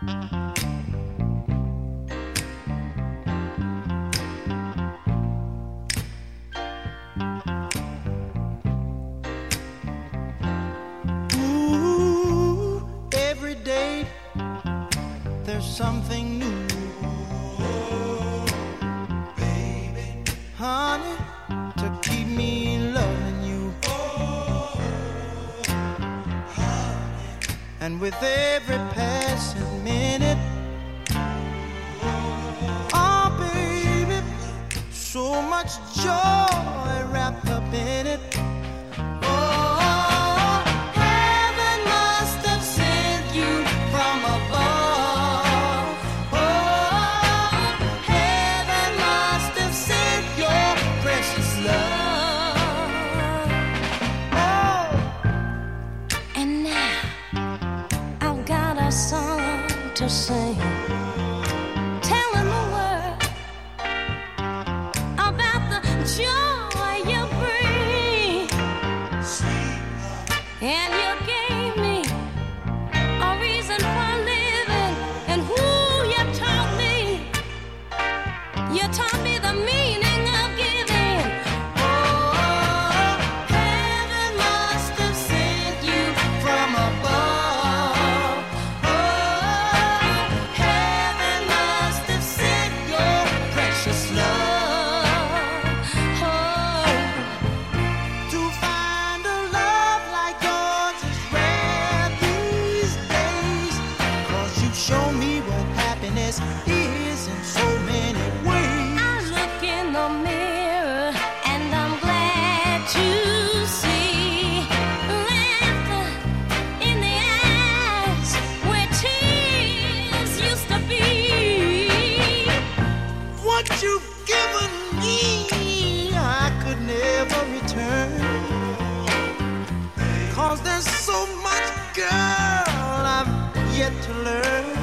Something new, baby, honey, to keep me loving you, honey. And with every passing minute, oh baby, so much joy wrapped up in it. Oh, heaven must have sent you from above. To sing, telling the world about the joy you bring, and you gave me a reason for living, and who you taught me the meaning of giving. Oh, heaven must have sent you from above. Is in so many ways. I look in the mirror and I'm glad to see laughter in the eyes where tears used to be. What you've given me, I could never return. 'Cause there's so much, girl, I've yet to learn.